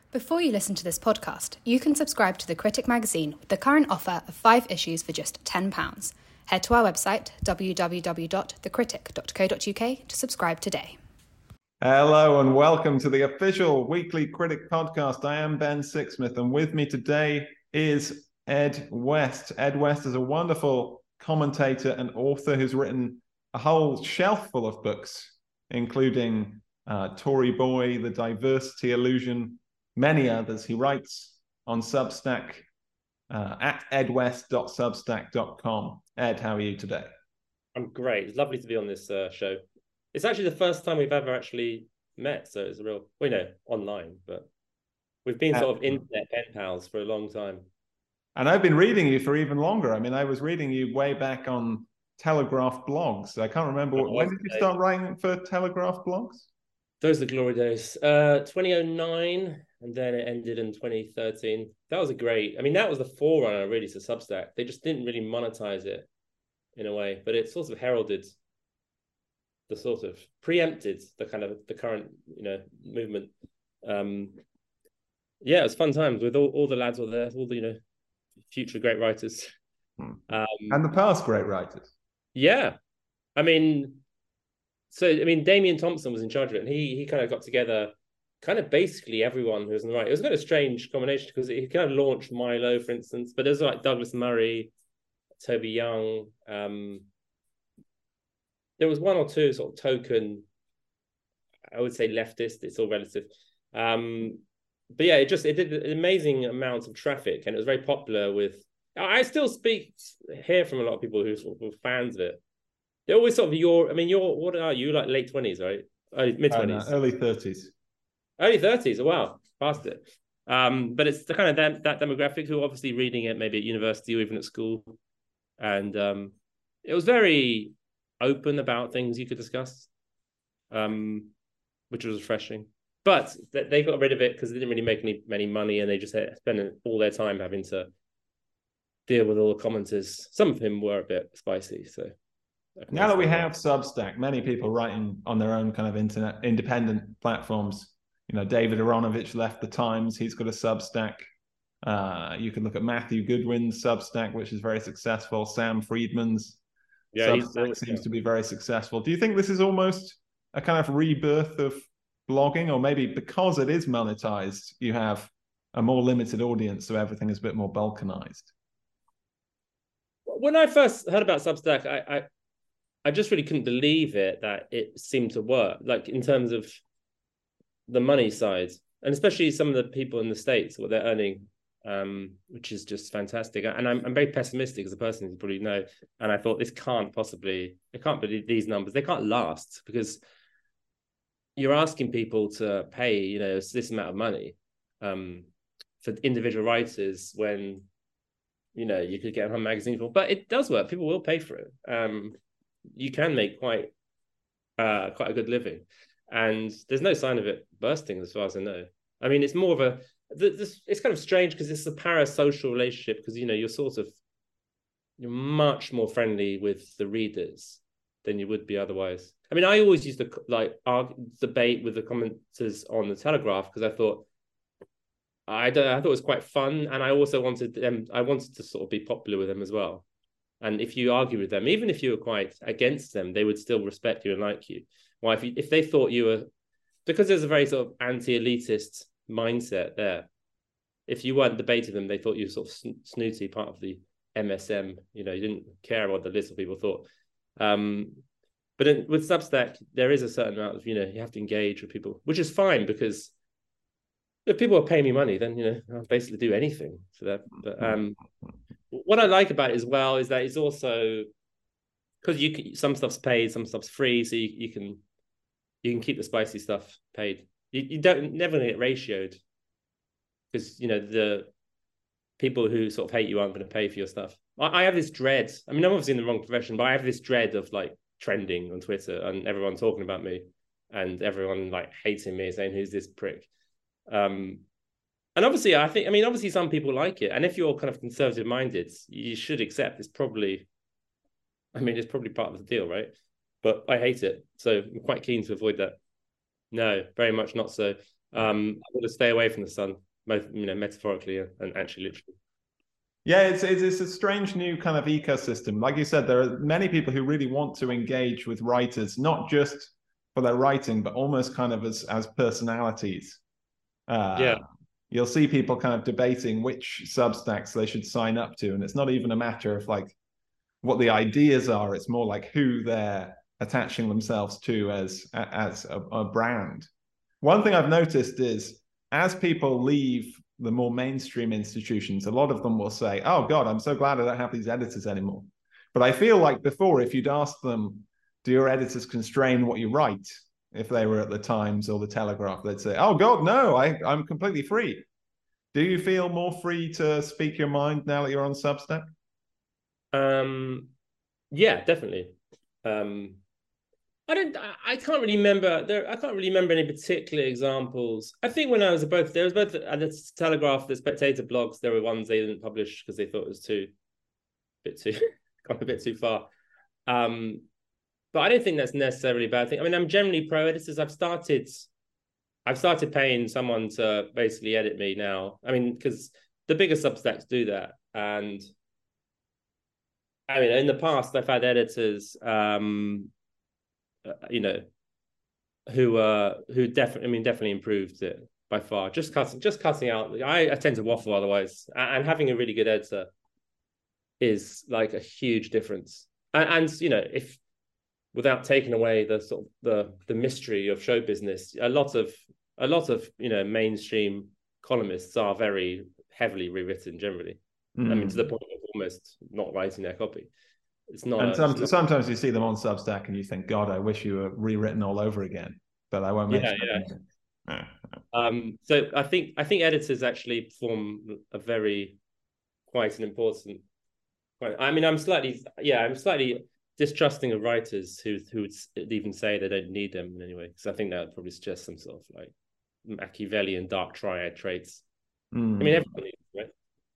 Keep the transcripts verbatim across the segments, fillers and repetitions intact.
Before you listen to this podcast, you can subscribe to The Critic magazine with the current offer of five issues for just ten pounds. Head to our website, w w w dot the critic dot co dot u k, to subscribe today. Hello and welcome to the official Weekly Critic podcast. I am Ben Sixsmith, and with me today is Ed West. Ed West is a wonderful commentator and author who's written a whole shelf full of books, including uh, Tory Boy, The Diversity Illusion, many others. He writes on Substack uh, at ed west dot substack dot com. Ed, how are you today? I'm great. It's lovely to be on this uh, show. It's actually the first time we've ever actually met, so it's a real, well, you know, online, but we've been sort of internet pen pals for a long time. And I've been reading you for even longer. I mean, I was reading you way back on Telegraph blogs. I can't remember. Oh, when did you start writing for Telegraph blogs? Those are the glory days. Uh, twenty oh nine, and then it ended in twenty thirteen. That was a great, I mean, that was the forerunner really to Substack. They just didn't really monetize it in a way, but it sort of heralded the sort of preempted the kind of the current, you know, movement. Um, yeah, it was fun times with all, all the lads were there, all the, you know, future great writers. Hmm. Um, and the past great writers. Yeah. I mean, so, I mean, Damien Thompson was in charge of it, and he he kind of got together kind of basically everyone who was on the right. It was kind of a strange combination because he kind of launched Milo, for instance, but there's like Douglas Murray, Toby Young, um, there was one or two sort of token, I would say leftist, it's all relative. Um, but yeah, it just, it did an amazing amount of traffic, and it was very popular with, I still speak, hear from a lot of people who sort of were fans of it. They're always sort of your, I mean, you're, what are you, like late twenties, right? Early, mid-twenties? Oh, no, early thirties. Early thirties, oh, wow, past it. Um, but it's the kind of that, that demographic who are obviously reading it maybe at university or even at school. And um, it was very open about things you could discuss, um, which was refreshing. But they got rid of it because they didn't really make any many money, and they just had spent all their time having to deal with all the commenters. Some of them were a bit spicy. So now that we have Substack, many people writing on their own kind of internet independent platforms. You know, David Aronovich left the Times. He's got a Substack. Uh, you can look at Matthew Goodwin's Substack, which is very successful. Sam Friedman's yeah, Substack seems yeah. to be very successful. Do you think this is almost a kind of rebirth of blogging, or maybe because it is monetized, you have a more limited audience, so everything is a bit more balkanized? When I first heard about Substack, I, I, I just really couldn't believe it that it seemed to work, like in terms of the money side, and especially some of the people in the States, what they're earning. Um, which is just fantastic. And I'm, I'm very pessimistic as a person, as you probably know. And I thought this can't possibly, it can't be these numbers. They can't last, because you're asking people to pay, you know, this amount of money um, for individual writers when, you know, you could get on a magazine for, but it does work. People will pay for it. Um, you can make quite, uh, quite a good living. And there's no sign of it bursting as far as I know. I mean, it's more of a, This, it's kind of strange because it's a parasocial relationship, because, you know, you're sort of, you're much more friendly with the readers than you would be otherwise. I mean, I always used to like argue, debate with the commenters on the Telegraph, because I thought, I don't, I thought it was quite fun, and I also wanted them, I wanted to sort of be popular with them as well. And if you argue with them, even if you were quite against them, they would still respect you and like you. Well, if you, if they thought you were, because there's a very sort of anti-elitist mindset there. If you weren't debating them, they thought you were sort of snooty, part of the M S M. You know, you didn't care what the little people thought. Um, but in, with Substack, there is a certain amount of, you know, you have to engage with people, which is fine, because if people are paying me money, then, you know, I'll basically do anything for that. But um, what I like about it as well is that it's also, because you can, some stuff's paid, some stuff's free, so you, you can you can keep the spicy stuff paid. You, you don't never get ratioed, because, you know, the people who sort of hate you aren't going to pay for your stuff. I, I have this dread. I mean, I'm obviously in the wrong profession, but I have this dread of like trending on Twitter and everyone talking about me and everyone like hating me, saying, who's this prick? Um, and obviously, I think, I mean, obviously some people like it. And if you're kind of conservative minded, you should accept it's probably, I mean, it's probably part of the deal, right? But I hate it. So I'm quite keen to avoid that. No, very much not so. Um, I want to stay away from the sun, both you know, metaphorically and actually literally. Yeah, it's, it's it's a strange new kind of ecosystem. Like you said, there are many people who really want to engage with writers, not just for their writing, but almost kind of as as personalities. Uh, yeah. You'll see people kind of debating which Substacks they should sign up to, and it's not even a matter of like what the ideas are. It's more like who they're attaching themselves to as as a, a brand. One thing I've noticed is as people leave the more mainstream institutions, a lot of them will say, oh God, I'm so glad I don't have these editors anymore. But I feel like before, if you'd asked them, do your editors constrain what you write? If they were at the Times or the Telegraph, they'd say, oh God, no, I, I'm completely free. Do you feel more free to speak your mind now that you're on Substack? Um, yeah, definitely. Um, I don't. I can't really remember. There, I can't really remember any particular examples. I think when I was both there was both at the Telegraph, the Spectator blogs. There were ones they didn't publish because they thought it was too, bit too, gone a bit too far. Um, but I don't think that's necessarily a bad thing. I mean, I'm generally pro editors. I've started, I've started paying someone to basically edit me now. I mean, because the bigger Substacks do that, and I mean, in the past I've had editors. Um, you know, who uh who definitely, I mean, definitely improved it by far. Just cutting, just cutting out. I, I tend to waffle otherwise, and having a really good editor is like a huge difference. And, and you know, if without taking away the sort of the the mystery of show business, a lot of a lot of you know mainstream columnists are very heavily rewritten generally. Mm. I mean, to the point of almost not writing their copy. It's not. And a, some, it's not... sometimes you see them on Substack and you think, God, I wish you were rewritten all over again. But I won't mention yeah, it. Yeah. Um, so I think I think editors actually form a very quite an important. Quite, I mean, I'm slightly yeah, I'm slightly distrusting of writers who who would even say they don't need them in any way, because I think that would probably suggest some sort of like Machiavellian dark triad traits. Mm. I mean, everyone needs, right?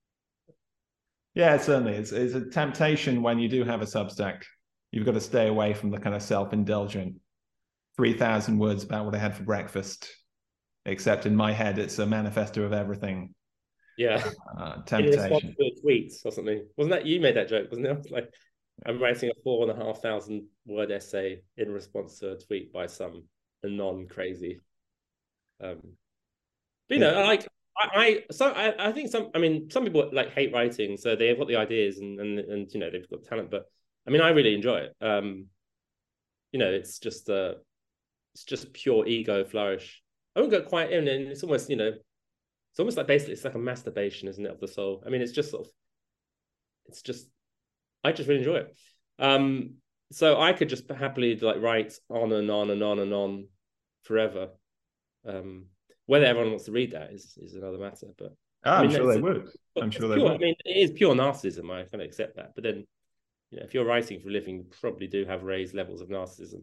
Yeah, certainly. It's, it's a temptation when you do have a Substack. You've got to stay away from the kind of self-indulgent three thousand words about what I had for breakfast, except in my head, it's a manifesto of everything. Yeah. Uh, temptation. In response to a tweet or something. Wasn't that, you made that joke, wasn't it? Like, I'm writing a four and a half thousand word essay in response to a tweet by some non-crazy. Um, but, you know, yeah. like, I, I so I, I think some I mean some people like hate writing, so they've got the ideas and and and you know they've got talent, but I mean I really enjoy it. Um, you know, it's just uh it's just pure ego flourish. I won't go quite in, and it's almost you know it's almost like basically it's like a masturbation, isn't it, of the soul? I mean, it's just sort of it's just I just really enjoy it. Um, so I could just happily like write on and on and on and on forever. Um. Whether everyone wants to read that is, is another matter, but oh, I mean, I'm sure they would. I'm sure they pure, would. I mean, it is pure narcissism. I can accept that, but then, you know, if you're writing for a living, you probably do have raised levels of narcissism.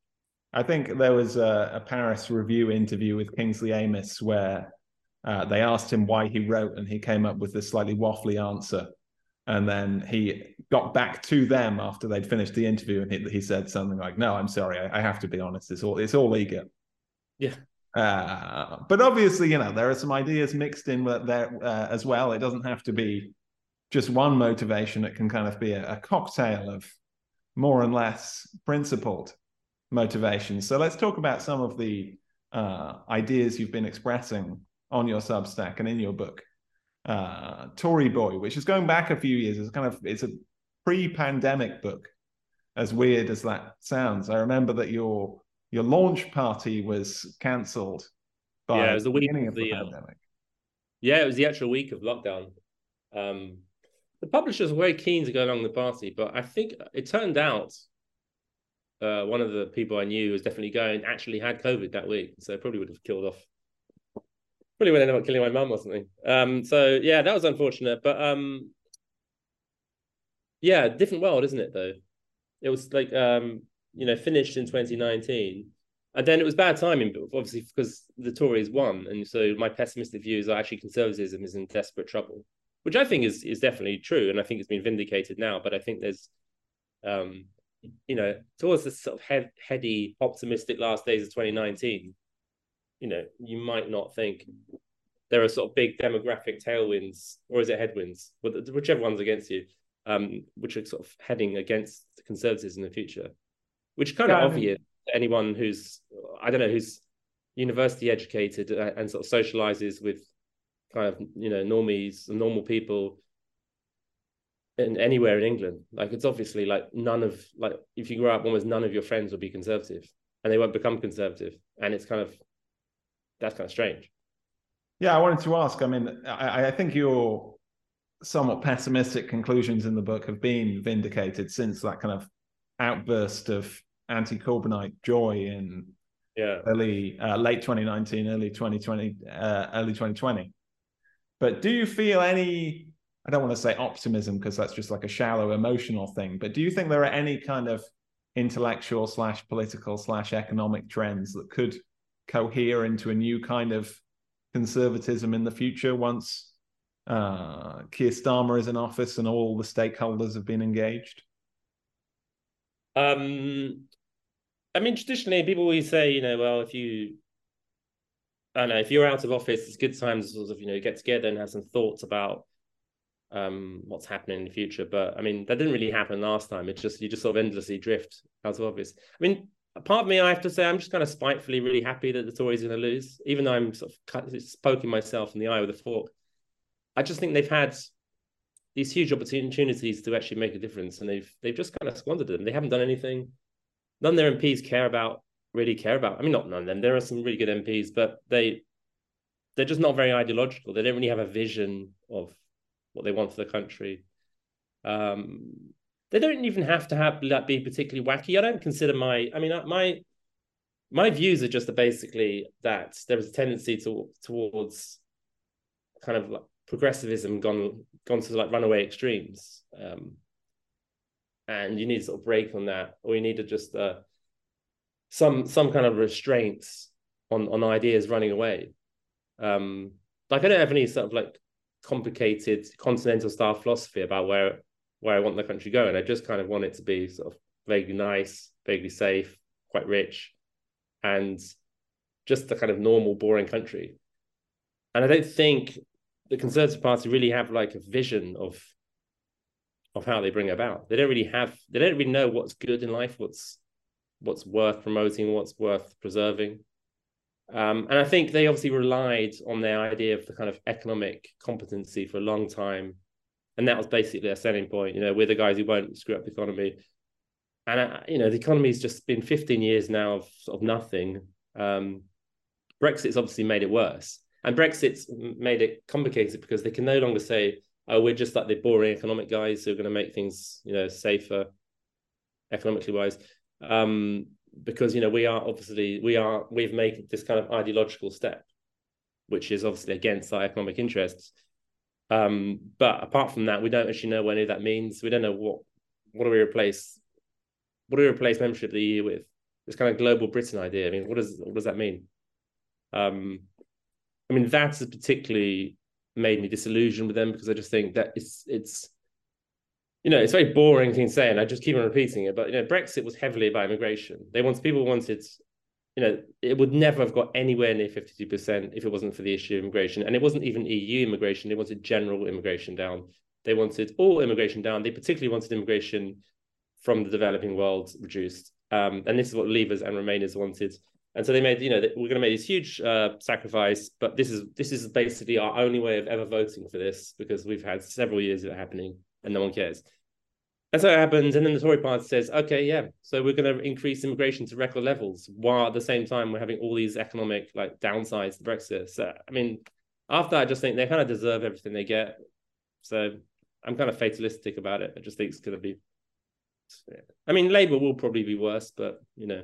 I think there was a, a Paris Review interview with Kingsley Amis where uh, they asked him why he wrote, and he came up with this slightly waffly answer. And then he got back to them after they'd finished the interview, and he, he said something like, "No, I'm sorry, I, I have to be honest. It's all it's all ego." Yeah. Uh, but obviously, you know, there are some ideas mixed in there uh, as well. It doesn't have to be just one motivation. It can kind of be a, a cocktail of more and less principled motivations. So let's talk about some of the uh, ideas you've been expressing on your Substack and in your book, uh, Tory Boy, which is going back a few years. It's kind of it's a pre-pandemic book, as weird as that sounds. I remember that your Your launch party was cancelled by yeah, it was the, the beginning of the, the of the pandemic. Uh, yeah, it was the actual week of lockdown. Um, the publishers were very keen to go along the party, but I think it turned out uh, one of the people I knew who was definitely going actually had COVID that week, so probably would have killed off. Probably would end up killing my mum or something. Um, so yeah, that was unfortunate, but um, yeah, different world, isn't it? Though it was like um. you know, finished in twenty nineteen. And then it was bad timing, obviously, because the Tories won. And so my pessimistic views are actually conservatism is in desperate trouble, which I think is is definitely true. And I think it's been vindicated now. But I think there's, um, you know, towards the sort of head, heady, optimistic last days of twenty nineteen, you know, you might not think there are sort of big demographic tailwinds, or is it headwinds, whichever one's against you, um, which are sort of heading against conservatives in the future, which is kind Yeah, of I mean, obvious to anyone who's, I don't know, who's university educated and sort of socializes with kind of, you know, normies and normal people in anywhere in England. Like, it's obviously like none of, like, if you grow up, almost none of your friends will be conservative, and they won't become conservative. And it's kind of, that's kind of strange. Yeah, I wanted to ask. I mean, I, I think your somewhat pessimistic conclusions in the book have been vindicated since that kind of outburst of anti-Corbynite joy in yeah early, uh, late twenty nineteen, early twenty twenty, uh, early twenty twenty. But do you feel any? I don't want to say optimism because that's just like a shallow emotional thing. But do you think there are any kind of intellectual slash political slash economic trends that could cohere into a new kind of conservatism in the future once uh, Keir Starmer is in office and all the stakeholders have been engaged? Um, I mean, traditionally, people always say, you know, well, if you, I don't know, if you're out of office, it's a good time to sort of, you know, get together and have some thoughts about um, what's happening in the future. But I mean, that didn't really happen last time. It's just, you just sort of endlessly drift out of office. I mean, part of me, I have to say, I'm just kind of spitefully really happy that the Tories are going to lose, even though I'm sort of poking myself in the eye with a fork. I just think they've had these huge opportunities to actually make a difference, and they've they've just kind of squandered them. They haven't done anything. None of their M Ps care about, really care about. I mean, not none of them. There are some really good M Ps, but they, they're just not very ideological. They don't really have a vision of what they want for the country. Um, they don't even have to have that be particularly wacky. I don't consider my, I mean, my my views are just basically that there is a tendency to, towards kind of like progressivism gone gone to like runaway extremes. Um, and you need to sort of break on that, or you need to just uh, some some kind of restraints on on ideas running away. Um, like I don't have any sort of like complicated continental style philosophy about where where I want the country going. I just kind of want it to be sort of vaguely nice, vaguely safe, quite rich, and just the kind of normal, boring country. And I don't think the Conservative Party really have like a vision of of how they bring it about. They don't really have, they don't really know what's good in life, what's what's worth promoting, what's worth preserving. Um, and I think they obviously relied on their idea of the kind of economic competency for a long time. And that was basically their selling point. You know, we're the guys who won't screw up the economy. And, uh, you know, the economy's just been fifteen years now of, of nothing. Um, Brexit's obviously made it worse. And Brexit's made it complicated because they can no longer say, oh, we're just like the boring economic guys who are going to make things, you know, safer economically wise. Um, because, you know, we are obviously, we are, we've made this kind of ideological step, which is obviously against our economic interests. Um, but apart from that, we don't actually know what any of that means. We don't know what, what do we replace, what do we replace membership of the E U with? This kind of global Britain idea. I mean, what does, what does that mean? Um, I mean, that's particularly made me disillusioned with them because I just think that it's, it's, you know, it's a very boring thing to say, and I just keep on repeating it. But, you know, Brexit was heavily about immigration. They wanted, people wanted, you know, it would never have got anywhere near fifty-two percent if it wasn't for the issue of immigration. And it wasn't even E U immigration. They wanted general immigration down. They wanted all immigration down. They particularly wanted immigration from the developing world reduced. Um, and this is what Leavers and Remainers wanted. And so they made, you know, we're going to make this huge uh, sacrifice, but this is this is basically our only way of ever voting for this because we've had several years of it happening and no one cares. And so it happens, and then the Tory party says, okay, yeah, so we're going to increase immigration to record levels, while at the same time we're having all these economic like downsides to Brexit. So, I mean, after that, I just think they kind of deserve everything they get. So I'm kind of fatalistic about it. I just think it's going to be, I mean, Labour will probably be worse, but, you know.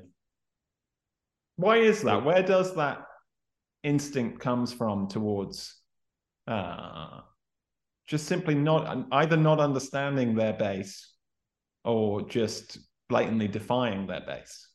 Why is that? Where does that instinct comes from towards uh, just simply not, either not understanding their base or just blatantly defying their base?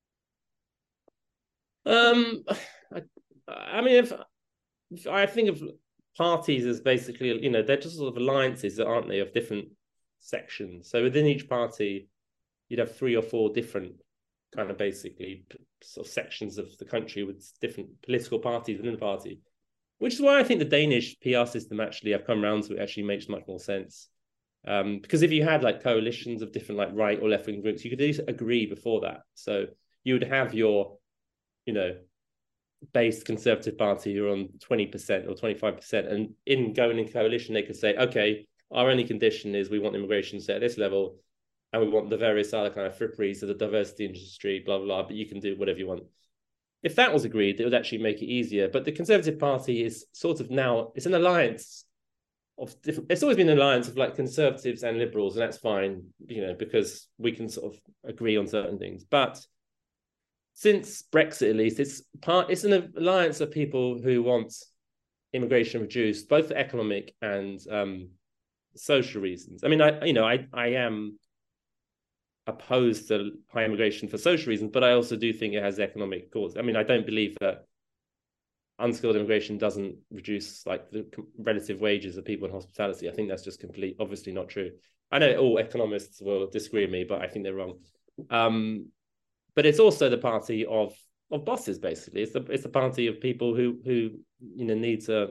Um, I, I mean, if, if I think of parties as basically, you know, they're just sort of alliances, aren't they, of different sections. So within each party, you'd have three or four different kind of basically sort of sections of the country with different political parties within the party, which is why I think the Danish P R system actually, I've come around to it, actually makes much more sense. Um, because if you had like coalitions of different like right or left wing groups, you could at least agree before that. So you would have your, you know, base Conservative Party who are on twenty percent or twenty-five percent, and in going in coalition, they could say, okay, our only condition is we want immigration set at this level, and we want the various other kind of fripperies of the diversity industry, blah, blah, blah, but you can do whatever you want. If that was agreed, it would actually make it easier. But the Conservative Party is sort of now, it's an alliance of different, it's always been an alliance of like Conservatives and Liberals, and that's fine, you know, because we can sort of agree on certain things. But since Brexit, at least, it's part, it's an alliance of people who want immigration reduced, both for economic and um, social reasons. I mean, I, you know, I, I am opposed to high immigration for social reasons, but I also do think it has economic cause. I mean, I don't believe that unskilled immigration doesn't reduce like the relative wages of people in hospitality. I think that's just complete, obviously not true. I know all economists will disagree with me, but I think they're wrong. Um, but it's also the party of of bosses, basically. It's the it's the party of people who who you know need to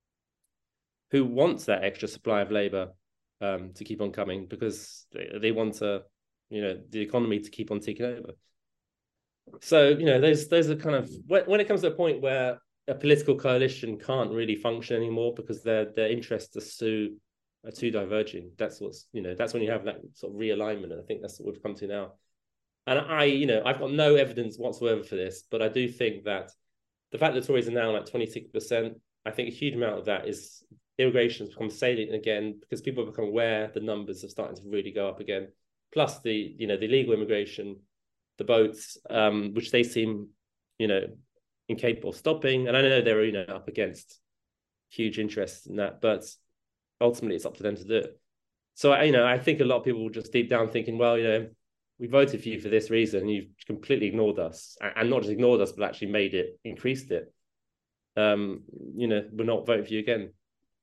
who wants that extra supply of labor um, to keep on coming, because they, they want to, you know, the economy to keep on ticking over. So, you know, there's there's a kind of, when, when it comes to a point where a political coalition can't really function anymore because their their interests are so are too diverging. That's what's, you know, that's when you have that sort of realignment. And I think that's what we've come to now. And I, you know, I've got no evidence whatsoever for this, but I do think that the fact that Tories are now like twenty-six percent, I think a huge amount of that is immigration has become salient again because people have become aware the numbers are starting to really go up again. Plus the, you know, the illegal immigration, the boats, um, which they seem, you know, incapable of stopping. And I know they're, you know, up against huge interest in that, but ultimately it's up to them to do it. So, you know, I think a lot of people will just deep down thinking, well, you know, we voted for you for this reason, you've completely ignored us, and not just ignored us, but actually made it, increased it. Um, you know, we're not voting for you again.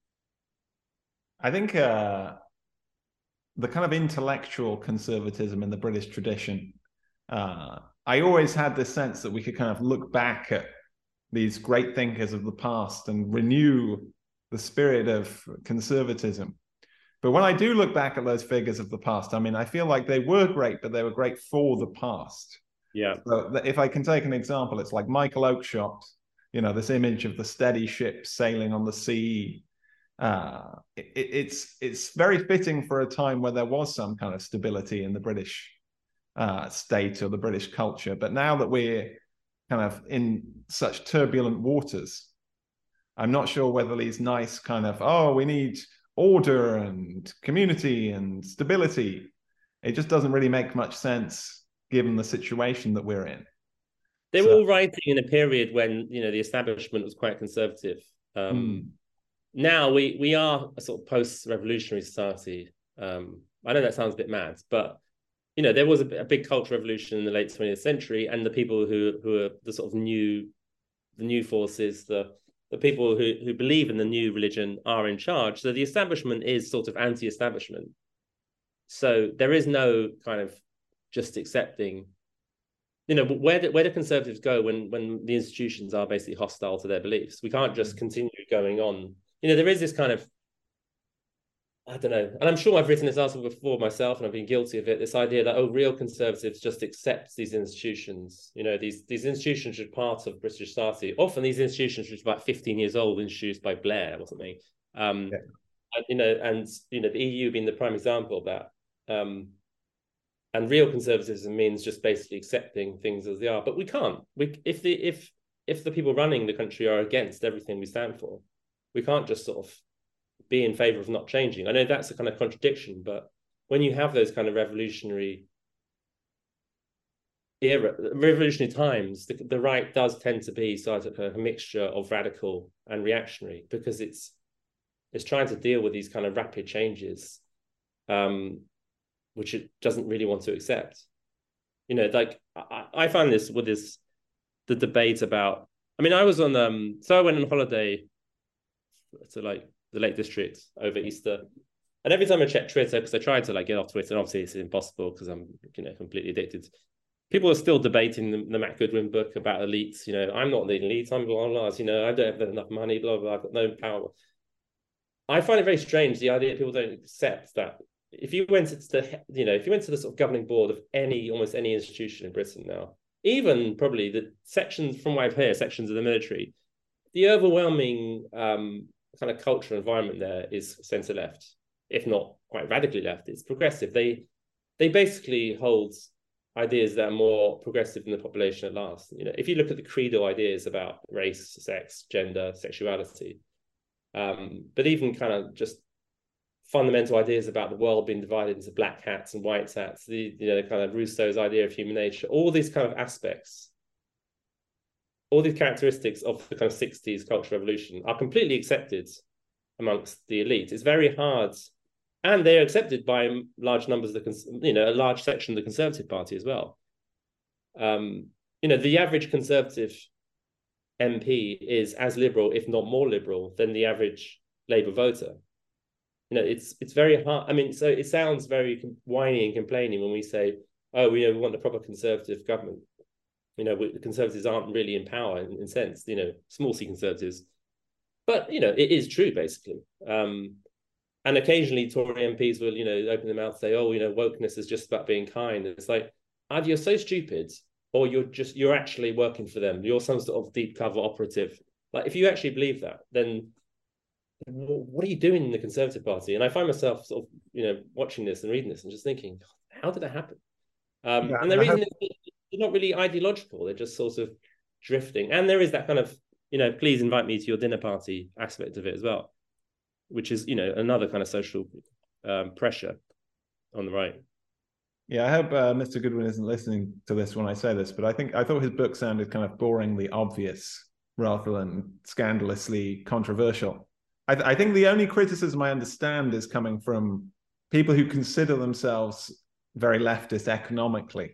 I think uh, the kind of intellectual conservatism in the British tradition, uh, I always had this sense that we could kind of look back at these great thinkers of the past and renew the spirit of conservatism. But when I do look back at those figures of the past, I mean, I feel like they were great, but they were great for the past. Yeah. So if I can take an example, it's like Michael Oakeshott, you know, this image of the steady ship sailing on the sea. Uh, it, it's it's very fitting for a time where there was some kind of stability in the British uh, state or the British culture. But now that we're kind of in such turbulent waters, I'm not sure whether these nice kind of, oh, we need order and community and stability, it just doesn't really make much sense given the situation that we're in. They so, were all writing in a period when, you know, the establishment was quite conservative. Um, mm. Now we we are a sort of post-revolutionary society. Um, I know that sounds a bit mad, but, you know, there was a, a big cultural revolution in the late twentieth century, and the people who who are the sort of new, the new forces, the the people who, who believe in the new religion are in charge. So the establishment is sort of anti-establishment. So there is no kind of just accepting, you know, where do, where do conservatives go when, when the institutions are basically hostile to their beliefs? We can't just continue going on. You know, there is this kind of, I don't know, and I'm sure I've written this article before myself and I've been guilty of it, this idea that, oh, real conservatives just accept these institutions. You know, these these institutions are part of British society. Often these institutions are about fifteen years old, introduced by Blair or something. Um, yeah. and, you know, and, you know, the E U being the prime example of that. Um, and real conservatism means just basically accepting things as they are. But we can't. We if the if if the people running the country are against everything we stand for, we can't just sort of be in favor of not changing. I know that's a kind of contradiction, but when you have those kind of revolutionary era, revolutionary times, the, the right does tend to be sort of a mixture of radical and reactionary, because it's it's trying to deal with these kind of rapid changes, um, which it doesn't really want to accept. You know, like I, I find this with this the debate about. I mean, I was on um, so I went on holiday to like the Lake District over Easter, and every time I check Twitter, because I tried to like get off Twitter, and obviously it's impossible because I'm, you know, completely addicted. people are still debating the, the Matt Goodwin book about elites. You know, I'm not the elite. I'm blah, blah, blah. You know, I don't have enough money, blah, blah, I've got no power. I find it very strange, the idea that people don't accept that if you went to the, you know, if you went to the sort of governing board of any, almost any institution in Britain now, even probably the sections, from what I've heard, sections of the military, the overwhelming um, kind of cultural environment there is centre-left, if not quite radically left. It's progressive. They they basically hold ideas that are more progressive than the population at last. You know, if you look at the credo ideas about race, sex, gender, sexuality, um, but even kind of just fundamental ideas about the world being divided into black hats and white hats, the you know kind of Rousseau's idea of human nature, all these kind of aspects, all these characteristics of the kind of sixties cultural revolution are completely accepted amongst the elite. It's very hard, and they're accepted by large numbers of the, you know, a large section of the Conservative Party as well. Um, you know, the average Conservative M P is as liberal, if not more liberal, than the average Labour voter. You know, it's it's very hard. I mean, so it sounds very whiny and complaining when we say, oh, we, you know, we want a proper Conservative government. You know, we, the Conservatives aren't really in power in, in a sense, you know, small c Conservatives. But, you know, it is true, basically. Um, and occasionally Tory M Ps will, you know, open their mouth and say, oh, you know, wokeness is just about being kind. And it's like, either you're so stupid or you're just, you're actually working for them. You're some sort of deep cover operative. Like, if you actually believe that, then what are you doing in the Conservative Party? And I find myself sort of, you know, watching this and reading this and just thinking, how did that happen? Um, yeah, and the reason hope... is they're not really ideological. They're just sort of drifting. And there is that kind of, you know, please invite me to your dinner party aspect of it as well, which is, you know, another kind of social um, pressure on the right. Yeah, I hope uh, Mister Goodwin isn't listening to this when I say this, but I think I thought his book sounded kind of boringly obvious rather than scandalously controversial. I, th- I think the only criticism I understand is coming from people who consider themselves very leftist economically,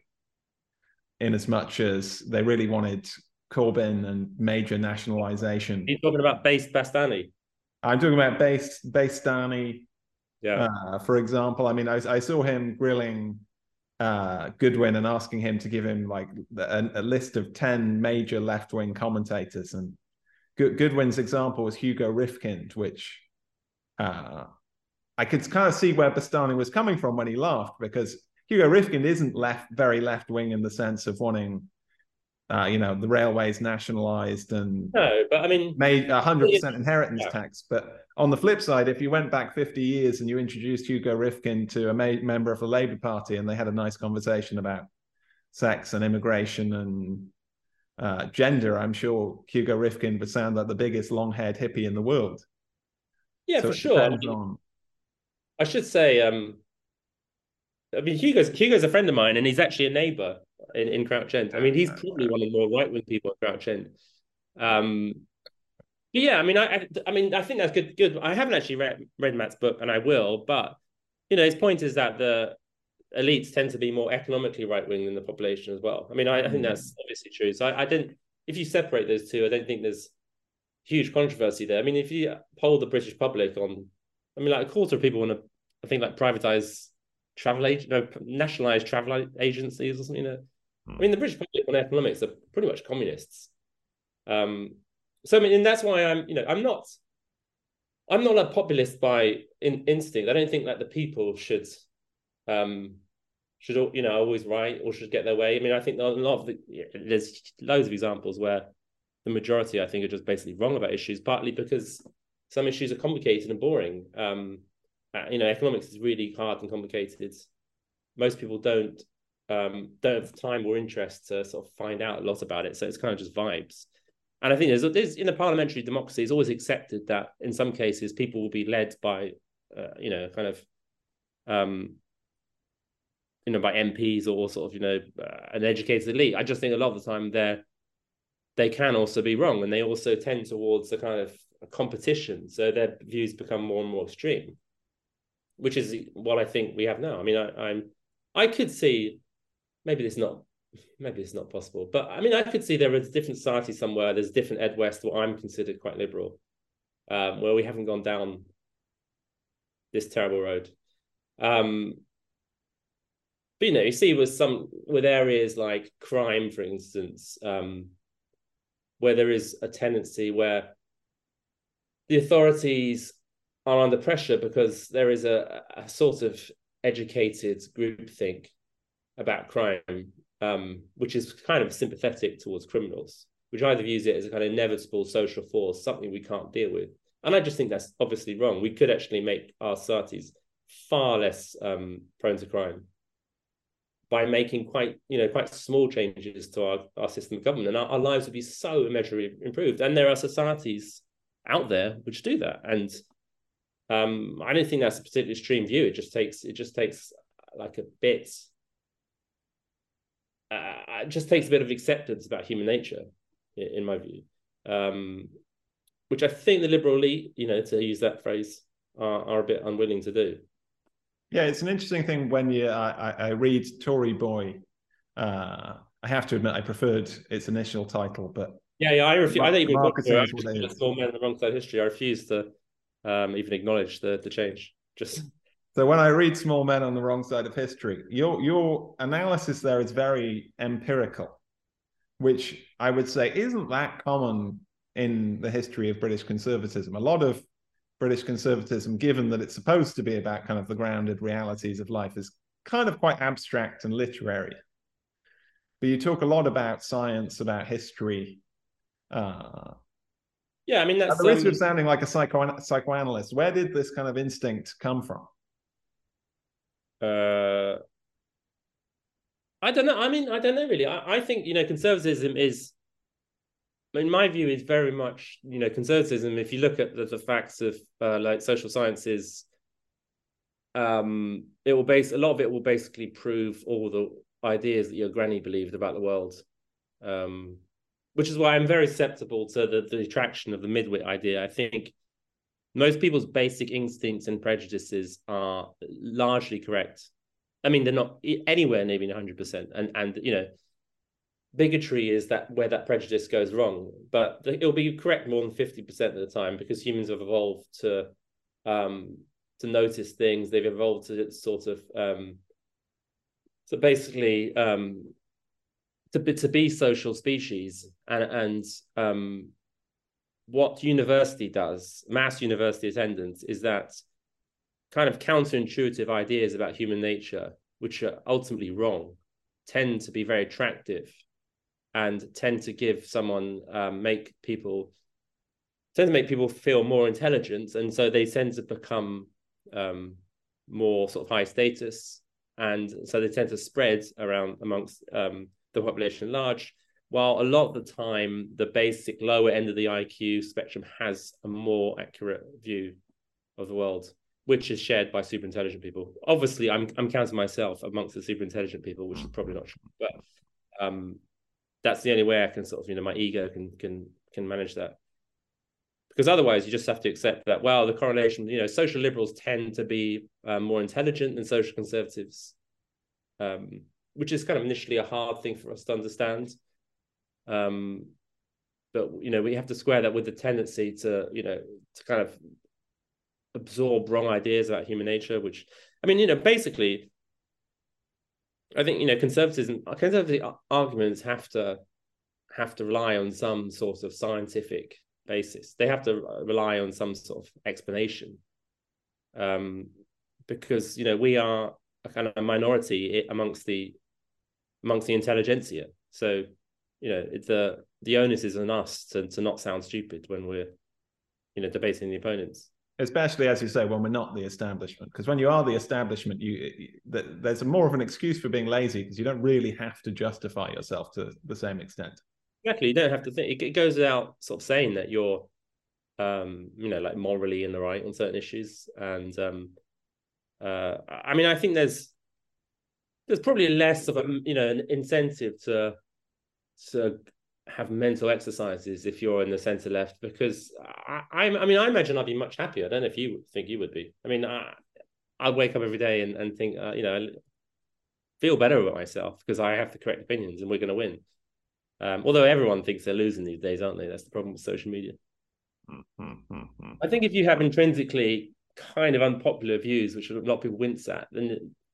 in as much as they really wanted Corbyn and major nationalisation. You're talking about Based Bastani? I'm talking about Based Bastani, yeah. Uh, for example. I mean, I, I saw him grilling uh, Goodwin and asking him to give him like a, a list of ten major left-wing commentators, and Goodwin's example was Hugo Rifkind, which uh, I could kind of see where Bastani was coming from when he laughed, because Hugo Rifkind isn't left very left-wing in the sense of wanting, uh, you know, the railways nationalised and no, but I mean, made a hundred percent inheritance yeah. tax. But on the flip side, if you went back fifty years and you introduced Hugo Rifkind to a ma- member of the Labour Party and they had a nice conversation about sex and immigration and uh, gender, I'm sure Hugo Rifkind would sound like the biggest long-haired hippie in the world. Yeah, so for sure. I, mean, on... I should say, um, I mean, Hugo's Hugo's a friend of mine, and he's actually a neighbour in, in Crouch End. I mean, he's probably one of the more right-wing people in Crouch End. Um, yeah, I mean, I, I, I mean, I think that's good. Good. I haven't actually read read Matt's book, and I will. But you know, his point is that the elites tend to be more economically right-wing than the population as well. I mean, I, I think that's obviously true. So I, I didn't. If you separate those two, I don't think there's huge controversy there. I mean, if you poll the British public on, I mean, like a quarter of people want to, I think, like privatize travel agent, no, nationalize travel agencies or something. You know? I mean, the British public on economics are pretty much communists. Um, so I mean, and that's why I'm, you know, I'm not, I'm not a populist by in, instinct. I don't think that the people should, um, should you know, always right or should get their way. I mean, I think a lot of the, yeah, there's loads of examples where the majority, I think, are just basically wrong about issues, partly because some issues are complicated and boring. Um, you know, economics is really hard and complicated. Most people don't um, don't have the time or interest to sort of find out a lot about it. So it's kind of just vibes. And I think there's, there's in a parliamentary democracy, it's always accepted that in some cases people will be led by, uh, you know, kind of, um, you know, by M Ps or sort of, you know, uh, an educated elite. I just think a lot of the time they're, they can also be wrong, and they also tend towards a kind of a competition. So their views become more and more extreme, which is what I think we have now. I mean, I, I'm, I could see, maybe it's not, maybe it's not possible, but I mean, I could see there is a different society somewhere. There's a different Ed West, where I'm considered quite liberal, um, where we haven't gone down this terrible road. Um, But you know, you see with some with areas like crime, for instance, um, where there is a tendency where the authorities are under pressure because there is a, a sort of educated groupthink about crime, um, which is kind of sympathetic towards criminals, which either views it as a kind of inevitable social force, something we can't deal with. And I just think that's obviously wrong. We could actually make our societies far less um, prone to crime by making quite, you know, quite small changes to our, our system of government, and our, our lives would be so immeasurably improved. And there are societies out there which do that. And um, I don't think that's a particularly extreme view. It just takes, it just takes like a bit, uh, it just takes a bit of acceptance about human nature, in, in my view, um, which I think the liberal elite, you know, to use that phrase, are, are a bit unwilling to do. Yeah, it's an interesting thing when you I, I read Tory Boy. Uh, I have to admit I preferred its initial title, but yeah, yeah, I refuse. I don't even marketing is what it is. Small Men on the Wrong Side of History. I refuse to um, even acknowledge the the change. Just so when I read Small Men on the Wrong Side of History, your your analysis there is very empirical, which I would say isn't that common in the history of British conservatism. A lot of British conservatism, given that it's supposed to be about kind of the grounded realities of life, is kind of quite abstract and literary. But you talk a lot about science, about history. Uh, yeah, I mean, that's at the risk um, of sounding like a psycho psychoanalyst, where did this kind of instinct come from? Uh, I don't know. I mean, I don't know really. I, I think, you know, conservatism is, in my view, is very much, you know, conservatism. If you look at the, the facts of uh, like social sciences, um, it will base a lot of it will basically prove all the ideas that your granny believed about the world, um, which is why I'm very susceptible to the, the attraction of the midwit idea. I think most people's basic instincts and prejudices are largely correct. I mean, they're not anywhere near being one hundred percent, and and you know, bigotry is that where that prejudice goes wrong, but it'll be correct more than fifty percent of the time, because humans have evolved to um, to notice things. They've evolved to sort of um, so basically um, to be, to be social species, and and um, what university does, mass university attendance, is that kind of counterintuitive ideas about human nature, which are ultimately wrong, tend to be very attractive and tend to give someone, um, make people, tend to make people feel more intelligent. And so they tend to become um, more sort of high status. And so they tend to spread around amongst um, the population at large, while a lot of the time, the basic lower end of the I Q spectrum has a more accurate view of the world, which is shared by super intelligent people. Obviously, I'm I'm counting myself amongst the super intelligent people, which is probably not true, but um, that's the only way I can sort of, you know, my ego can can can manage that. Because otherwise, you just have to accept that, well, the correlation, you know, social liberals tend to be um, more intelligent than social conservatives, um, which is kind of initially a hard thing for us to understand. Um, but, you know, we have to square that with the tendency to, you know, to kind of absorb wrong ideas about human nature, which, I mean, you know, basically, I think, you know, conservatism, conservative arguments have to have to rely on some sort of scientific basis. They have to rely on some sort of explanation, um, because, you know, we are a kind of minority amongst the amongst the intelligentsia. So, you know, the the onus is on us to to not sound stupid when we're, you know, debating the opponents. Especially, as you say, when we're not the establishment. Because when you are the establishment, you, you there's a more of an excuse for being lazy, because you don't really have to justify yourself to the same extent. Exactly, you don't have to think. It goes without sort of saying that you're, um, you know, like morally in the right on certain issues. And um, uh, I mean, I think there's there's probably less of a, you know, an incentive to to have mental exercises if you're in the center left, because I, I, I mean, I imagine I'd be much happier. I don't know if you think you would be. I mean, I, I'd wake up every day and, and think, uh, you know, feel better about myself because I have the correct opinions and we're going to win. Um, although everyone thinks they're losing these days, aren't they? That's the problem with social media. Mm-hmm. I think if you have intrinsically kind of unpopular views, which a lot of people wince at, then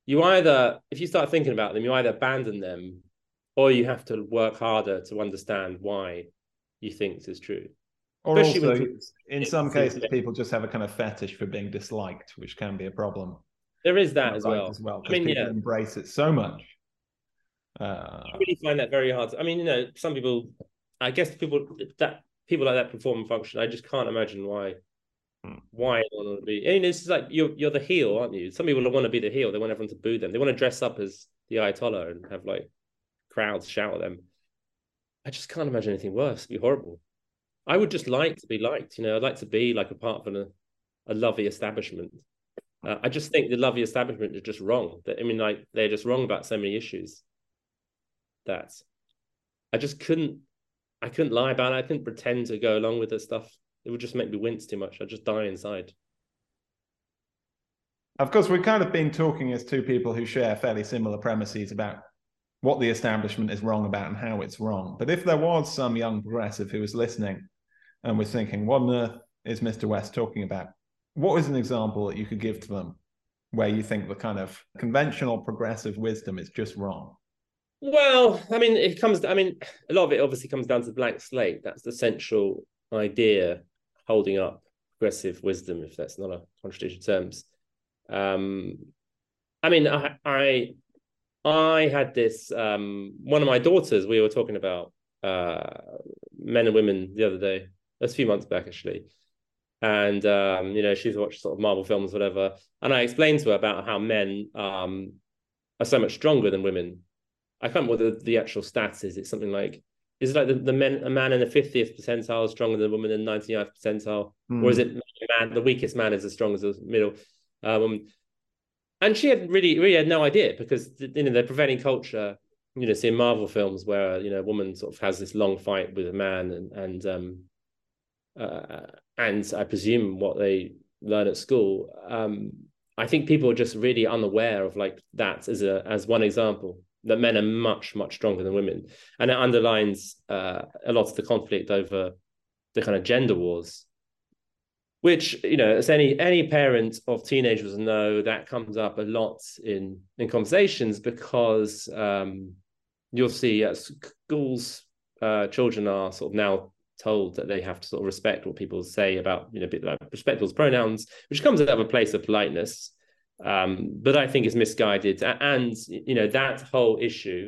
you either, if you start thinking about them, you either abandon them, or you have to work harder to understand why you think this is true. Or Especially also, in some cases, people just have a kind of fetish for being disliked, which can be a problem. There is that as well. As well, because I mean, people yeah. embrace it so much. Uh, I really find that very hard. To, I mean, you know, some people, I guess people that people like that perform and function. I just can't imagine why. Hmm. Why they want to be? I mean, it's like you're you're the heel, aren't you? Some people want to be the heel. They want everyone to boo them. They want to dress up as the Ayatollah and have like crowds shout at them. I just can't imagine anything worse. It'd be horrible. I would just like to be liked. You know, I'd like to be like a part of a, a lovely establishment. Uh, I just think the lovely establishment is just wrong. That I mean, like they're just wrong about so many issues. That I just couldn't, I couldn't lie about it. I couldn't pretend to go along with this stuff. It would just make me wince too much. I'd just die inside. Of course, we've kind of been talking as two people who share fairly similar premises about what the establishment is wrong about and how it's wrong. But if there was some young progressive who was listening and was thinking, what on earth is Mister West talking about? What is an example that you could give to them where you think the kind of conventional progressive wisdom is just wrong? Well, I mean, it comes, I mean, a lot of it obviously comes down to the blank slate. That's the central idea holding up progressive wisdom, if that's not a contradiction of terms. Um, I mean, I, I, I had this, um, one of my daughters, we were talking about uh, men and women the other day, a few months back, actually. And, um, you know, she's watched sort of Marvel films, whatever. And I explained to her about how men um, are so much stronger than women. I can't remember what the, the actual stats is. It's something like, is it like the, the men, a man in the fiftieth percentile is stronger than a woman in the ninety-ninth percentile? Mm. Or is it man, the weakest man is as strong as the middle? Um, and she had really, really had no idea because, you know, the prevailing culture, you know, seeing Marvel films where, you know, a woman sort of has this long fight with a man and, and, um, uh, and I presume what they learn at school. Um, I think people are just really unaware of like that as a, as one example. That men are much, much stronger than women. And it underlines uh, a lot of the conflict over the kind of gender wars, which, you know, as any any parent of teenagers know, that comes up a lot in, in conversations because um, you'll see at schools, uh, children are sort of now told that they have to sort of respect what people say about, you know, like respect those pronouns, which comes out of a place of politeness. Um, but I think is misguided, and you know that whole issue,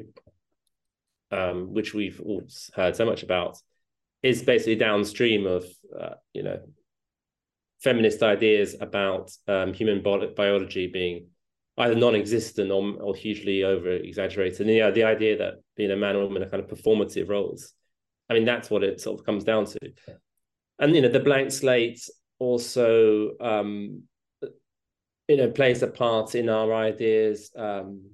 um, which we've all heard so much about, is basically downstream of uh, you know feminist ideas about um, human biology being either non-existent or, or hugely over-exaggerated. And yeah, the idea that being a man or woman are kind of performative roles. I mean, that's what it sort of comes down to. And you know, the blank slate also. Um, you know, plays a part in our ideas um,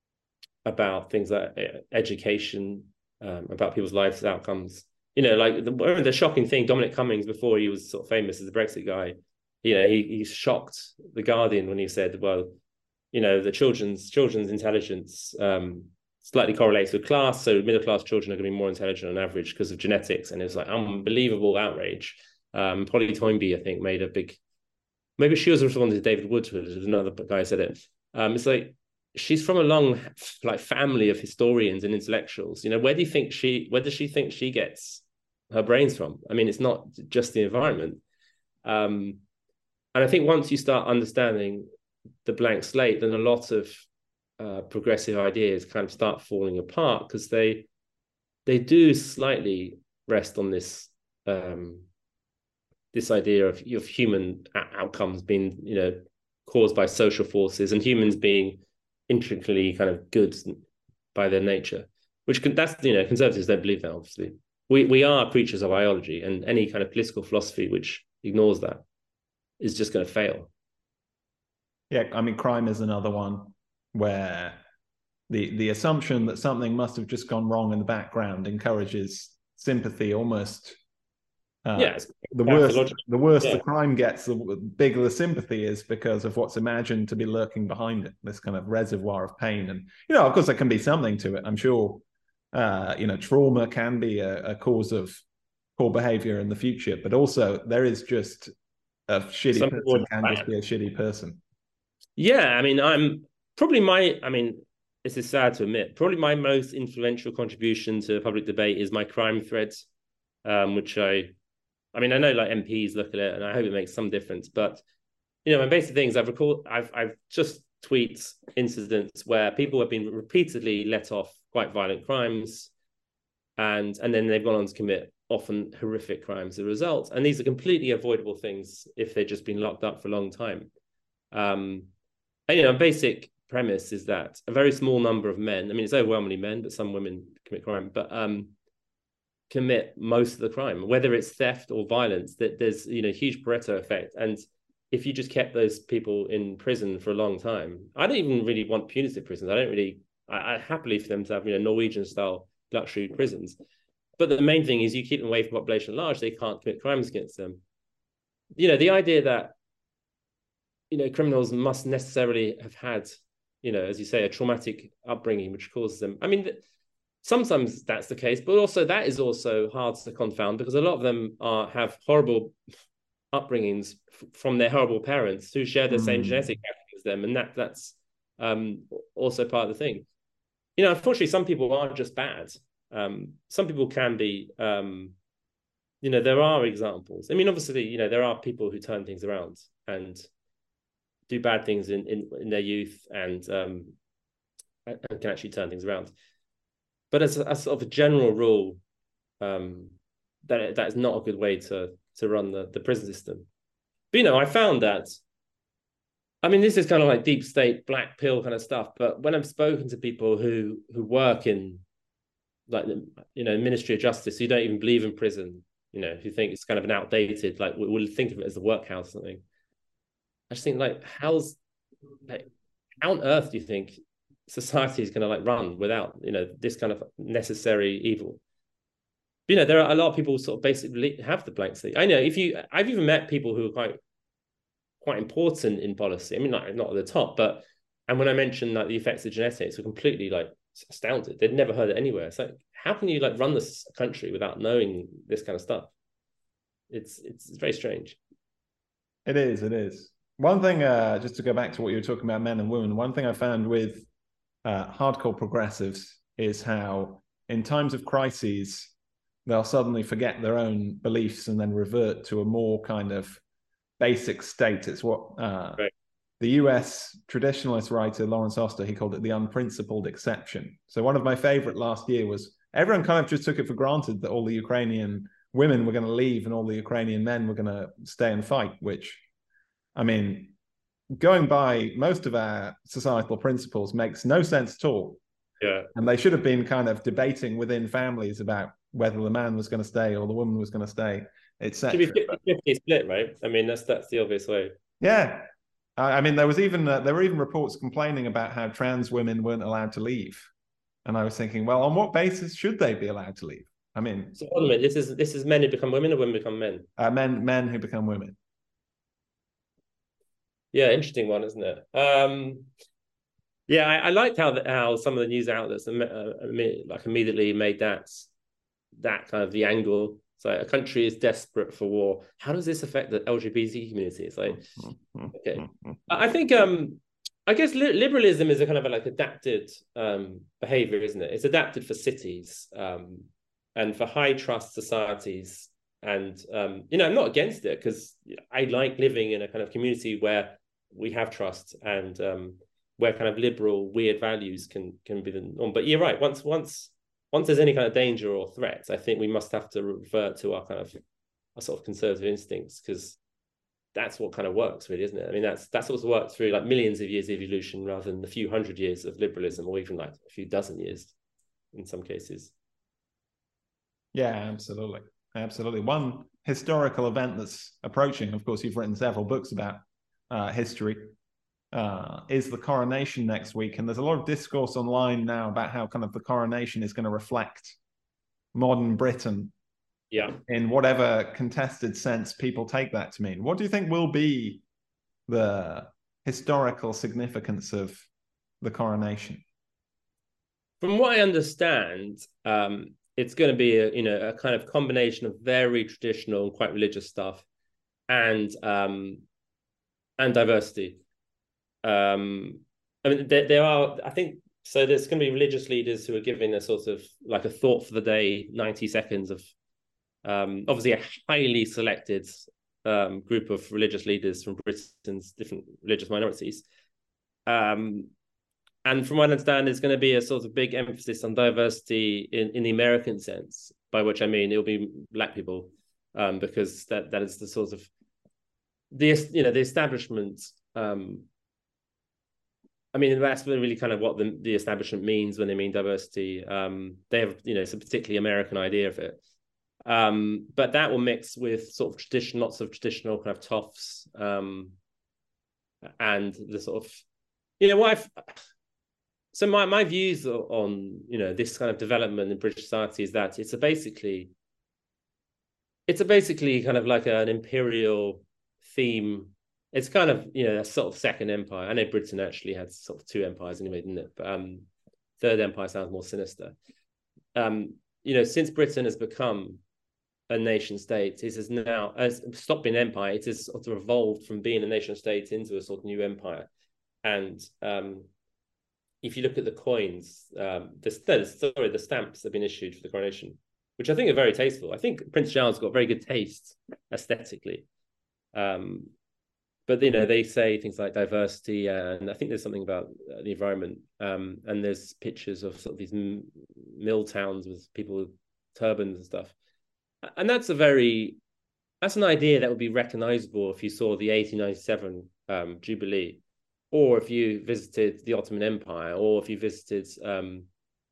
about things like education, um, about people's lives outcomes. You know, like the, the shocking thing, Dominic Cummings, before he was sort of famous as a Brexit guy, you know, he he shocked The Guardian when he said, well, you know, the children's children's intelligence um, slightly correlates with class, so middle-class children are going to be more intelligent on average because of genetics. And it was like unbelievable outrage. Um, Polly Toynbee, I think, made a big... Maybe she was responding to David Woodward, who's another guy who said it. Um, it's like, she's from a long like family of historians and intellectuals. You know, where do you think she, where does she think she gets her brains from? I mean, it's not just the environment. Um, and I think once you start understanding the blank slate, then a lot of uh, progressive ideas kind of start falling apart because they, they do slightly rest on this, um, this idea of, of human outcomes being, you know, caused by social forces and humans being intricately kind of good by their nature, which can, that's, you know, conservatives don't believe that, obviously. We we are creatures of biology, and any kind of political philosophy which ignores that is just going to fail. Yeah, I mean, crime is another one where the the assumption that something must have just gone wrong in the background encourages sympathy almost. Uh, yeah, the worse, the worse yeah. the crime gets, the bigger the sympathy is because of what's imagined to be lurking behind it. This kind of reservoir of pain, and you know, of course, there can be something to it. I'm sure, uh, you know, trauma can be a, a cause of poor behavior in the future, but also there is just a shitty Some person can just be a shitty person. Yeah, I mean, I'm probably my, I mean, this is sad to admit, probably my most influential contribution to public debate is my crime threads, um, which I, I mean, I know like M Ps look at it and I hope it makes some difference, but, you know, my basic things I've recorded, I've, I've just tweets incidents where people have been repeatedly let off quite violent crimes, and and then they've gone on to commit often horrific crimes as a result. And these are completely avoidable things if they've just been locked up for a long time. Um, and, you know, basic premise is that a very small number of men, I mean, it's overwhelmingly men, but some women commit crime, but um, commit most of the crime, whether it's theft or violence, that there's, you know, huge Pareto effect. And if you just kept those people in prison for a long time, I don't even really want punitive prisons. I don't really, I, I happily for them to have, you know, Norwegian style luxury prisons. But the main thing is you keep them away from the population at large, they can't commit crimes against them. You know, the idea that, you know, criminals must necessarily have had, you know, as you say, a traumatic upbringing, which causes them, I mean, sometimes that's the case, but also that is also hard to confound because a lot of them are have horrible upbringings from their horrible parents who share the mm. same genetic pattern as them, and that that's um, also part of the thing. You know, unfortunately, some people aren't just bad. Um, some people can be. Um, you know, there are examples. I mean, obviously, you know, there are people who turn things around and do bad things in in, in their youth and um, and can actually turn things around. But as a, as sort of a general rule, um, that that is not a good way to to run the, the prison system. But, you know, I found that, I mean, this is kind of like deep state, black pill kind of stuff. But when I've spoken to people who who work in, like, you know, Ministry of Justice, who don't even believe in prison, you know, who think it's kind of an outdated, like, we'll think of it as the workhouse or something. I just think, like, how's, like, how on earth do you think society is going to, like, run without, you know, this kind of necessary evil? You know, there are a lot of people who sort of basically have the blank slate. I know if you, I've even met people who are quite, quite important in policy. I mean, not, not at the top, but, and when I mentioned like the effects of genetics, were completely like astounded. They'd never heard it anywhere. It's like, how can you like run this country without knowing this kind of stuff? It's, it's, it's very strange. It is, it is. One thing, uh, just to go back to what you were talking about, men and women, one thing I found with uh, hardcore progressives is how in times of crises, they'll suddenly forget their own beliefs and then revert to a more kind of basic state. It's what uh, right. the U S traditionalist writer Lawrence Oster, he called it the unprincipled exception. So one of my favorite last year was everyone kind of just took it for granted that all the Ukrainian women were going to leave and all the Ukrainian men were going to stay and fight, which, I mean, going by most of our societal principles makes no sense at all. Yeah. And they should have been kind of debating within families about whether the man was going to stay or the woman was going to stay, et cetera. Should be fifty fifty split, right? I mean, that's that's the obvious way. Yeah. I, I mean, there was even uh, there were even reports complaining about how trans women weren't allowed to leave. And I was thinking, well, on what basis should they be allowed to leave? I mean, so hold on a minute, this is this is men who become women or women become men? Uh, men men who become women. Yeah, interesting one, isn't it? Um, yeah, I, I liked how the, how some of the news outlets uh, like immediately made that that kind of the angle. So a country is desperate for war. How does this affect the L G B T community? It's like, okay, I think um, I guess li liberalism is a kind of a, like adapted um, behavior, isn't it? It's adapted for cities um, and for high trust societies. And um, you know, I'm not against it because I like living in a kind of community where we have trust and um, where kind of liberal weird values can can be the norm. But you're right. Once once once there's any kind of danger or threat, I think we must have to revert to our kind of our sort of conservative instincts because that's what kind of works, really, isn't it? I mean, that's that's what's worked through like millions of years of evolution rather than a few hundred years of liberalism or even like a few dozen years in some cases. Yeah, absolutely. Absolutely. One historical event that's approaching, of course, you've written several books about uh, history, uh, is the coronation next week. And there's a lot of discourse online now about how kind of the coronation is going to reflect modern Britain. Yeah. In whatever contested sense people take that to mean. What do you think will be the historical significance of the coronation? From what I understand, um, it's going to be a, you know, a kind of combination of very traditional and quite religious stuff and um, and diversity. Um, I mean, there, there are, I think, so there's going to be religious leaders who are giving a sort of like a thought for the day, ninety seconds of um, obviously a highly selected um, group of religious leaders from Britain's different religious minorities. Um, and from what I understand, there's going to be a sort of big emphasis on diversity in, in the American sense, by which I mean it'll be Black people, um, because that that is the sort of the you know the establishment. Um, I mean, that's really kind of what the, the establishment means when they mean diversity. Um, they have, you know, it's a particularly American idea of it. Um, but that will mix with sort of tradition, lots of traditional kind of toffs, um, and the sort of, you know, what I've, so my, my views on, you know, this kind of development in British society is that it's a basically, it's a basically kind of like an imperial theme. It's kind of, you know, a sort of second empire. I know Britain actually had sort of two empires anyway, didn't it? But um, third empire sounds more sinister. Um, you know, since Britain has become a nation state, it has now has stopped being an empire. It has sort of evolved from being a nation state into a sort of new empire. And um, if you look at the coins, um, the sorry, the stamps that have been issued for the coronation, which I think are very tasteful. I think Prince Charles got very good taste aesthetically. Um, But, you know, they say things like diversity, and I think there's something about the environment. Um, and there's pictures of sort of these mill towns with people with turbans and stuff. And that's a very, that's an idea that would be recognizable if you saw the eighteen ninety-seven um, Jubilee, or if you visited the Ottoman Empire, or if you visited, um,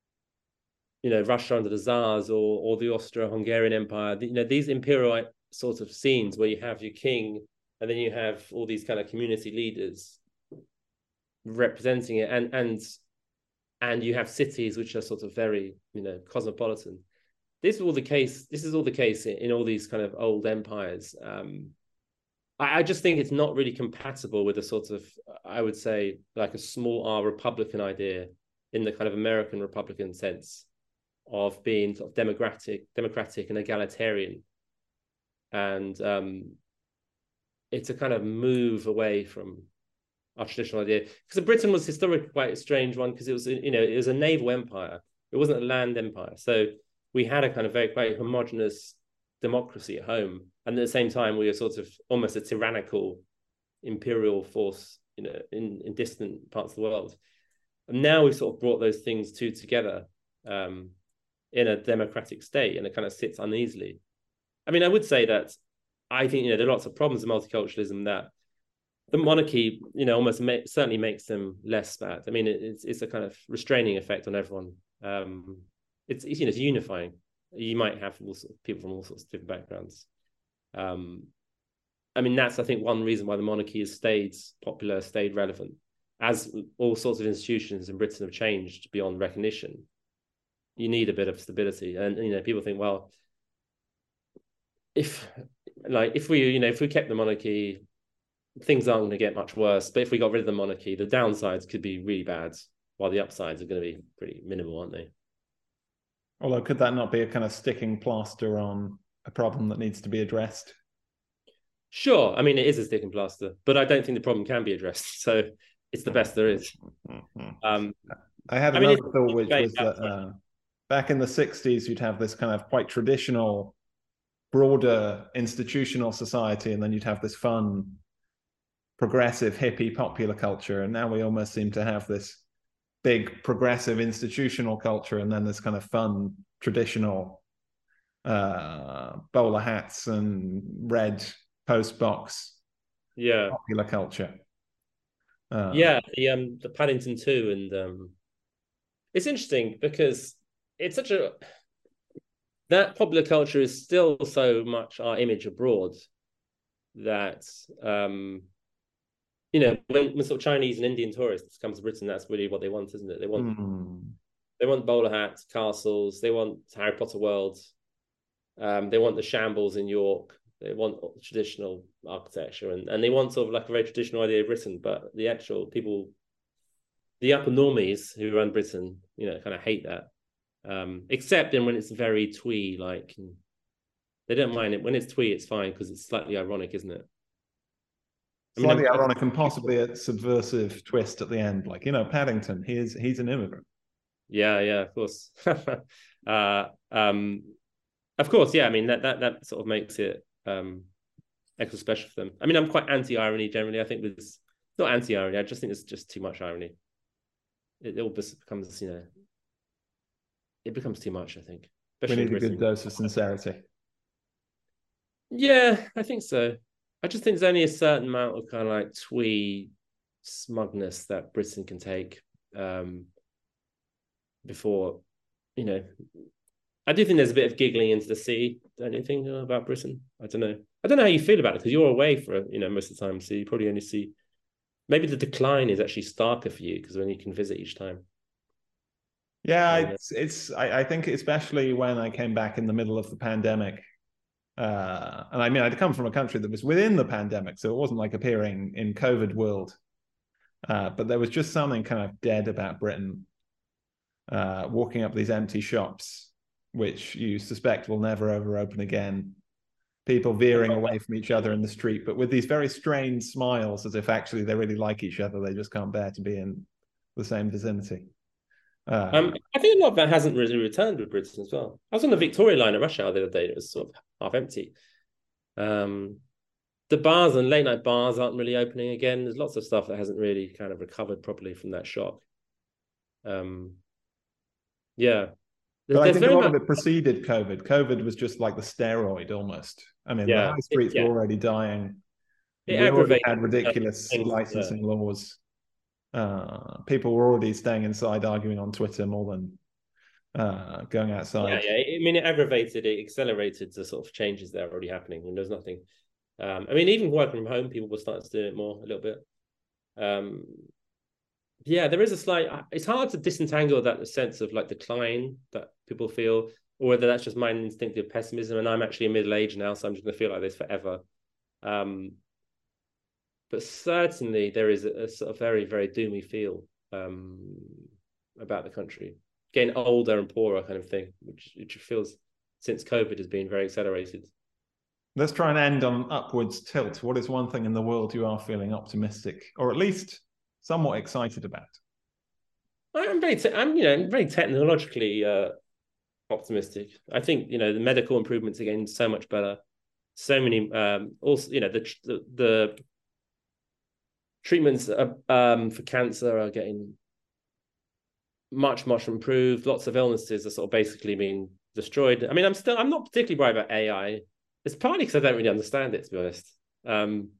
you know, Russia under the Tsars, or, or the Austro-Hungarian Empire. You know, these imperial sort of scenes where you have your king, and then you have all these kind of community leaders representing it, and and and you have cities which are sort of very, you know, cosmopolitan. This is all the case. This is all the case in, in all these kind of old empires. Um, I, I just think it's not really compatible with a sort of, I would say, like a small R Republican idea in the kind of American Republican sense of being sort of democratic, democratic and egalitarian, and um, it's a kind of move away from our traditional idea. Because Britain was historically quite a strange one, because it was, you know, it was a naval empire. It wasn't a land empire. So we had a kind of very quite homogenous democracy at home. And at the same time, we were sort of almost a tyrannical imperial force, you know, in, in distant parts of the world. And now we've sort of brought those things two together um, in a democratic state, and it kind of sits uneasily. I mean, I would say that I think, you know, there are lots of problems with multiculturalism, that the monarchy, you know, almost ma- certainly makes them less bad. I mean, it, it's it's a kind of restraining effect on everyone. Um, it's, it's, you know, it's unifying. You might have all sorts of people from all sorts of different backgrounds. Um, I mean, that's, I think, one reason why the monarchy has stayed popular, stayed relevant, as all sorts of institutions in Britain have changed beyond recognition. You need a bit of stability. And, you know, people think, well, if like if we, you know, if we kept the monarchy, things aren't going to get much worse. But if we got rid of the monarchy, the downsides could be really bad, while the upsides are going to be pretty minimal, aren't they? Although, could that not be a kind of sticking plaster on a problem that needs to be addressed? Sure. I mean, it is a sticking plaster, but I don't think the problem can be addressed. So it's the best there is. Mm-hmm. Um, I had I another mean, thought, which was that uh, back in the sixties, you'd have this kind of quite traditional, broader institutional society, and then you'd have this fun, progressive, hippie, popular culture. And now we almost seem to have this big, progressive, institutional culture, and then this kind of fun, traditional uh, bowler hats and red post box, yeah, popular culture. Uh, yeah, the um the Paddington two, and um, it's interesting because it's such a that popular culture is still so much our image abroad that um you know, when, when sort of Chinese and Indian tourists come to Britain, that's really what they want, isn't it? They want mm. they want bowler hats, castles, they want Harry Potter World, um, they want the shambles in York, they want traditional architecture, and, and they want sort of like a very traditional idea of Britain. But the actual people, the upper normies who run Britain, you know, kind of hate that. Um, except in when it's very twee, like they don't mind it. When it's twee, it's fine because it's slightly ironic, isn't it? I mean, Slightly I'm, ironic and possibly a subversive twist at the end. Like, you know, Paddington, he is, he's an immigrant. Yeah, yeah, of course. uh, um, of course, yeah. I mean, that that that sort of makes it um, extra special for them. I mean, I'm quite anti-irony generally. I think with not anti-irony. I just think it's just too much irony. It, it all just becomes, you know, it becomes too much. I think. We need a good dose of sincerity. Yeah, I think so. I just think there's only a certain amount of kind of like twee smugness that Britain can take. Um, before, you know, I do think there's a bit of giggling into the sea. Don't you think about Britain? I don't know. I don't know how you feel about it because you're away for, you know, most of the time. So you probably only see, maybe the decline is actually starker for you because when you can visit each time. Yeah, it's, it's I, I think especially when I came back in the middle of the pandemic, uh, and I mean, I'd come from a country that was within the pandemic, so it wasn't like appearing in COVID world, uh, but there was just something kind of dead about Britain. Uh, walking up these empty shops, which you suspect will never ever open again. People veering away from each other in the street, but with these very strange smiles, as if actually they really like each other. They just can't bear to be in the same vicinity. Uh, um, I think a lot of that hasn't really returned with Britain as well. I was on the Victoria line at rush hour the other day. It was sort of half empty. Um, the bars and late night bars aren't really opening again. There's lots of stuff that hasn't really kind of recovered properly from that shock. Um, Yeah. But I think a lot much... of it preceded COVID. COVID was just like the steroid almost. I mean, yeah. the high streets it, yeah. were already dying. It we already had ridiculous things, licensing yeah. laws. Uh, people were already staying inside arguing on Twitter more than uh, going outside. Yeah, yeah. I mean, it aggravated, it accelerated the sort of changes that are already happening. And there's nothing. Um, I mean, even working from home, people were starting to do it more a little bit. Um, Yeah, there is a slight, it's hard to disentangle that sense of like decline that people feel, or whether that's just my instinctive pessimism. And I'm actually in middle age now, so I'm just going to feel like this forever. Um, but certainly there is a, a sort of very, very doomy feel um, about the country. Getting older and poorer kind of thing, which, which feels since COVID has been very accelerated. Let's try and end on an upwards tilt. What is one thing in the world you are feeling optimistic, or at least somewhat excited about? I'm very, te- I'm you know, very technologically uh, optimistic. I think you know the medical improvements are getting so much better. So many, um, also you know the the, the treatments are, um, for cancer are getting much much improved. Lots of illnesses are sort of basically being destroyed. I mean, I'm still I'm not particularly worried about A I. It's partly because I don't really understand it, to be honest. Um,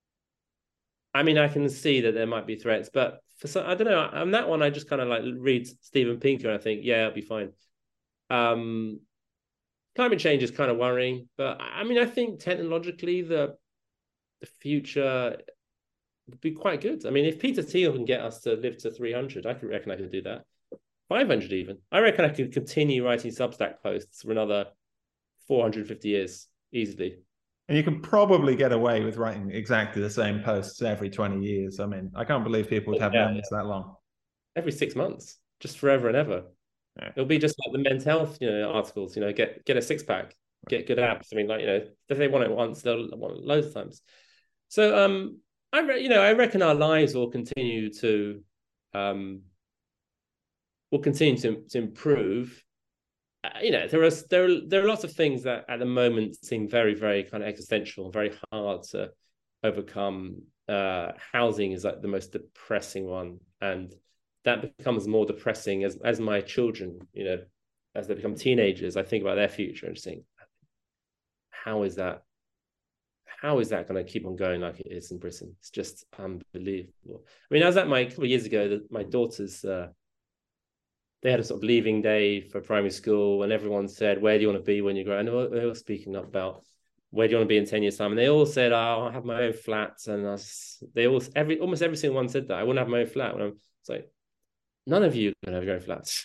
I mean, I can see that there might be threats, but for some, I don't know. On that one, I just kind of like read Steven Pinker and I think, yeah, it'll be fine. Um, climate change is kind of worrying, but I mean, I think technologically the the future would be quite good. I mean, if Peter Thiel can get us to live to three hundred, I can reckon I can do that. five hundred even. I reckon I could continue writing Substack posts for another four hundred fifty years easily. And you can probably get away with writing exactly the same posts every twenty years. I mean, I can't believe people would have yeah, memories yeah. that long. Every six months, just forever and ever. Yeah. It'll be just like the men's health, you know, articles. You know, get get a six pack, get good abs. I mean, like you know, if they want it once, they'll want it loads of times. So, um, I re- you know, I reckon our lives will continue to, um, will continue to to improve. Uh, you know, there are there are there are lots of things that at the moment seem very very kind of existential, very hard to overcome. Uh, housing is like the most depressing one, and that becomes more depressing as as my children, you know, as they become teenagers. I think about their future and just think, how is that? How is that going to keep on going like it is in Britain? It's just unbelievable. I mean, I was at my a couple of years ago. That my daughter's. Uh, They had a sort of leaving day for primary school, and everyone said, "Where do you want to be when you grow?" And they were speaking up about where do you want to be in ten years' time, and they all said, "Oh, I'll have my own flat." And I was, they all, every almost every single one said that I want to have my own flat. And I'm it's like, none of you are going to have your own flats.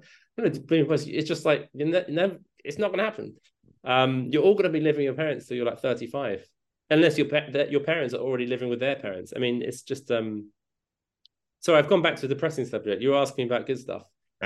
It's just like you never, it's not going to happen. Um, you're all going to be living with your parents till you're like thirty-five, unless your your parents are already living with their parents. I mean, it's just. Um... Sorry, I've gone back to the depressing subject. You were asking about good stuff.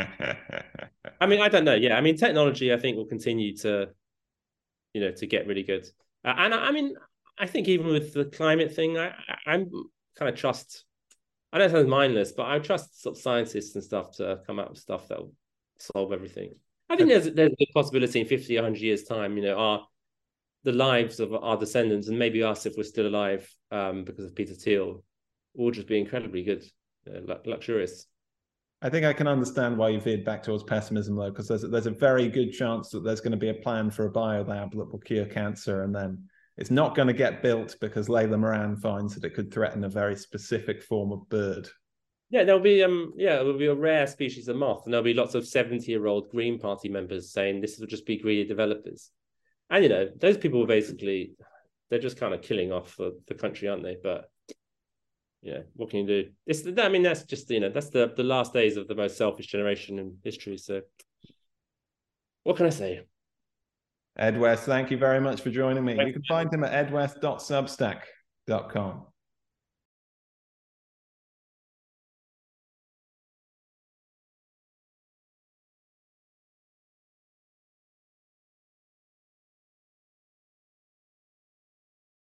I mean, I don't know. Yeah, I mean, technology, I think, will continue to, you know, to get really good. Uh, and I, I mean, I think even with the climate thing, I, I'm kind of trust. I don't sound mindless, but I trust sort of scientists and stuff to come out with stuff that will solve everything. I think there's there's a possibility in fifty, one hundred years time, you know, our the lives of our descendants, and maybe us if we're still alive, um, because of Peter Thiel, will just be incredibly good, uh, luxurious. I think I can understand why you veered back towards pessimism, though, because there's there's a very good chance that there's going to be a plan for a biolab that will cure cancer, and then it's not going to get built because Layla Moran finds that it could threaten a very specific form of bird. Yeah, there'll be um, yeah, there will be a rare species of moth, and there'll be lots of seventy-year-old Green Party members saying this will just be greedy developers, and you know those people are basically they're just kind of killing off the, the country, aren't they? But yeah, what can you do? It's, I mean, that's just, you know, that's the, the last days of the most selfish generation in history. So what can I say? Ed West, thank you very much for joining me. You can find him at ed west dot substack dot com.